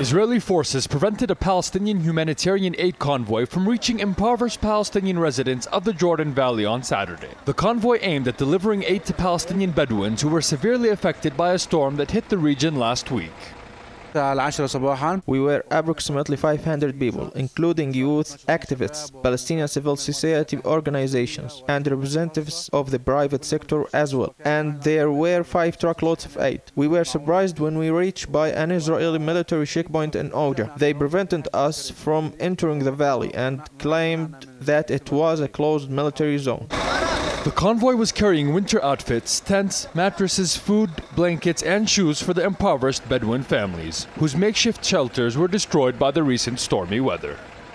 Israeli forces prevented a Palestinian humanitarian aid convoy from reaching impoverished Palestinian residents of the Jordan Valley on Saturday. The convoy aimed at delivering aid to Palestinian Bedouins who were severely affected by a storm that hit the region last week. We were approximately 500 people, including youth, activists, Palestinian civil society organizations, and representatives of the private sector as well. And there were 5 truckloads of aid. We were surprised when we reached by an Israeli military checkpoint in Oja. They prevented us from entering the valley and claimed that it was a closed military zone. The convoy was carrying winter outfits, tents, mattresses, food, blankets, and shoes for the impoverished Bedouin families, whose makeshift shelters were destroyed by the recent stormy weather.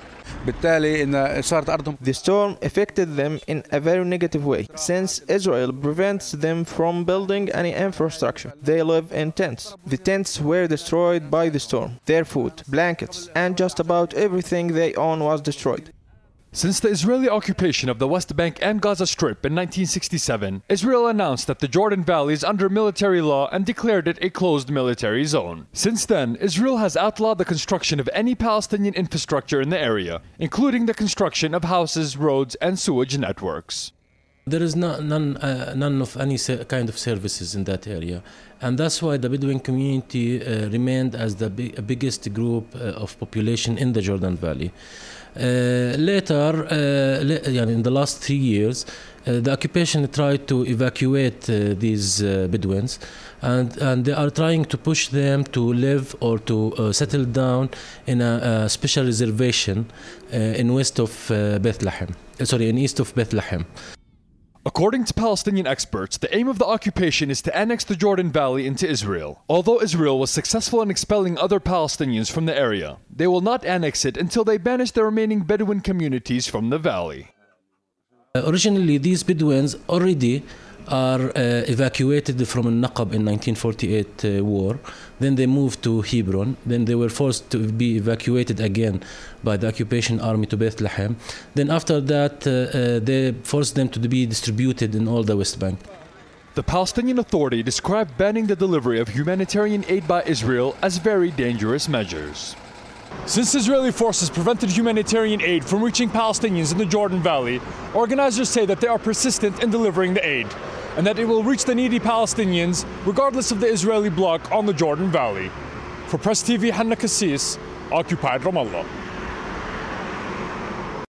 The storm affected them in a very negative way, since Israel prevents them from building any infrastructure. They live in tents. The tents were destroyed by the storm. Their food, blankets, and just about everything they own was destroyed. Since the Israeli occupation of the West Bank and Gaza Strip in 1967, Israel announced that the Jordan Valley is under military law and declared it a closed military zone. Since then, Israel has outlawed the construction of any Palestinian infrastructure in the area, including the construction of houses, roads, and sewage networks. There is none of any kind of services in that area, and that's why the Bedouin community remained as the biggest group of population in the Jordan Valley. Later, in the last 3 years, the occupation tried to evacuate these Bedouins, and they are trying to push them to live or to settle down in a special reservation in east of Bethlehem. According to Palestinian experts, the aim of the occupation is to annex the Jordan Valley into Israel. Although Israel was successful in expelling other Palestinians from the area, they will not annex it until they banish the remaining Bedouin communities from the valley. Originally, these Bedouins already are evacuated from Al-Naqab in 1948 war. Then they moved to Hebron. Then they were forced to be evacuated again by the occupation army to Bethlehem. Then after that, they forced them to be distributed in all the West Bank. The Palestinian Authority described banning the delivery of humanitarian aid by Israel as very dangerous measures. Since Israeli forces prevented humanitarian aid from reaching Palestinians in the Jordan Valley, organizers say that they are persistent in delivering the aid, and that it will reach the needy Palestinians regardless of the Israeli bloc on the Jordan Valley. For Press TV, Hanna Kassis, Occupied Ramallah.